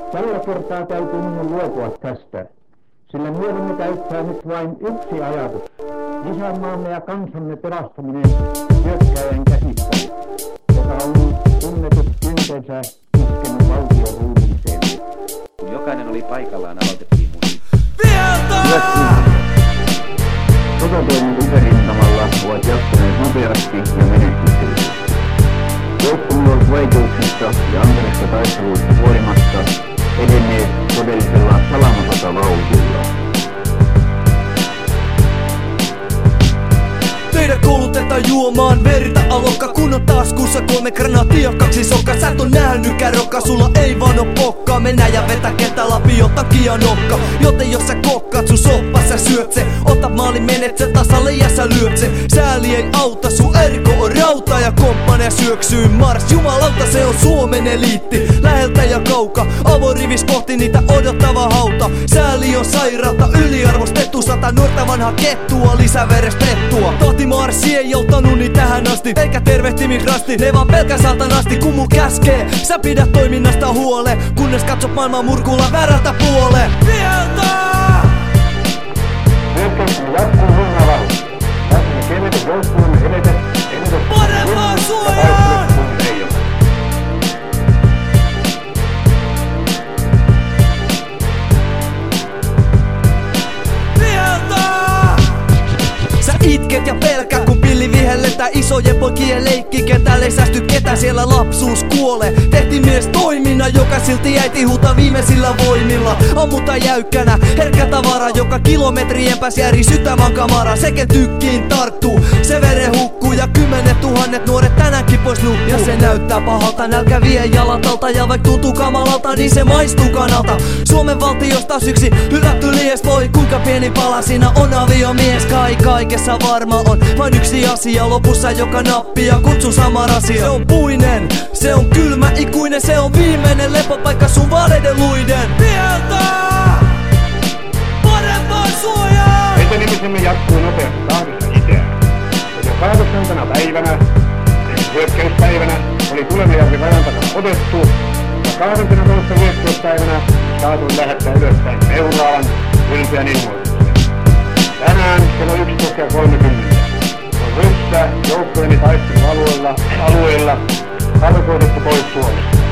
Tällä kertaa täytyy minun luopua tästä, sillä mielemme täyttää nyt vain yksi ajatus. Isänmaamme ja kansamme pelastaminen hyökkääjän käsistä, joka on tunnetut kyntensä iskenut valtion ruumiiseen. Kun jokainen oli paikallaan, aloitettiin musiikki. Sotatoimet itärintamalla ovat jatkuneet nopeasti ja menestyksellisesti. Joukkomme ovat vaikeuksista ja ankarista taisteluista huolimatta edenneet todellisella salamasotavauhdilla. Teidät koulutetaan juomaan verta alokka, kun on taskussa 3 granaattia, 2 sokka. Sä et on nähnytkään rokka, sulla ei vaan oo pokkaa. Mennä ja vetä kenttä läpi, ota kianokka. Joten jos sä kokkaat sun soppa, sä syöt se. Ota maali, menet sen tasalle ja sä lyöt se. Sääli ei auta, sun erko on rauta ja komppania syöksyy mars. Jumalauta, se on Suomen eliitti, läheltä ja kauka. Avorivis kohti niitä odottava hauta. Sääli on sairautta, yliarvostettu 100 nuorta vanhaa kettua, lisäverestettua. Marssi ei auttanut niin tähän asti, eikä tervehtimis rasti. Ne vaan pelkää saatanasti, kun mun käskee. Sä pidät toiminnasta huole, kunnes katsot maailman murkulla väärältä puoleen. Mieltä! Hyökkäyksemme jatkuu voimavauhdilla. Pääsemme kevetä joukkueemme edetä parempaan suojaan! Itket ja pelkää, kun pilli vihelletää isojen poikien leikki. Kentällä ei säästy ketä, siellä lapsuus kuolee. Tehtiin mies toiminnan, joka silti äiti huutaa viimeisillä voimilla. Ammuta jäykkänä, herkkä tavara, joka kilometrien pääs järi sytämän kamara. Seken tykkiin tarttuu, se veren hukkuu ja 10 000 nuoret tänäänkin pois nukkuu. Ja se näyttää pahalta, nälkä vie jalat alta. Ja vaik tuntuu kamalalta, niin se maistuu kanalta. Suomen valtiosta yksi hylätty lies, voi kuinka pieni pala siinä on aviomies. Kaikessa varma on vain yksi asia, lopussa joka nappi ja kutsu sama rasia. Se on puinen, se on kylmä ikuinen, se on viimeinen lepopaikka sun valeiden luiden. Mieltä! Parempaan suojaan! Etenemisemme jatkuu nopeasti tahdissa itään. Ja jo 8. päivänä, eli hyökkäyspäivänä, oli Tulemajärvi rajan takana otettu. Ja 12. hyökkäyspäivänä saatuin lähettää ylöspäin seuraavan ylpeän ilmoituksen. Tänään kello 11.30 on ryssä joukkojeni taistelualueilla tarkoitettu pois Suomesta.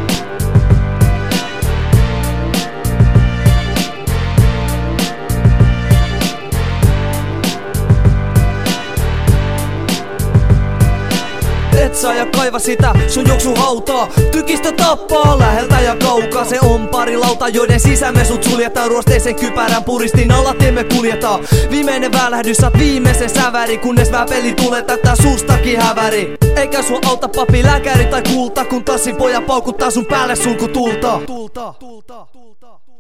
Et saa ja kaiva sitä, sun juoksu hautaa. Tykistö tappaa läheltä ja kaukaa. Se on pari lauta, joiden sisämme sut suljetaan. Ruosteisen kypärän puristin alla tiemme kuljetaan. Viimeinen välähdys, saat viimeisen säväri, kunnes väpeli tulee tätä suustakin häväri. Eikä sua auta papi, lääkäri tai kulta, kun tassin poja paukuttaa sun päälle sulku tulta.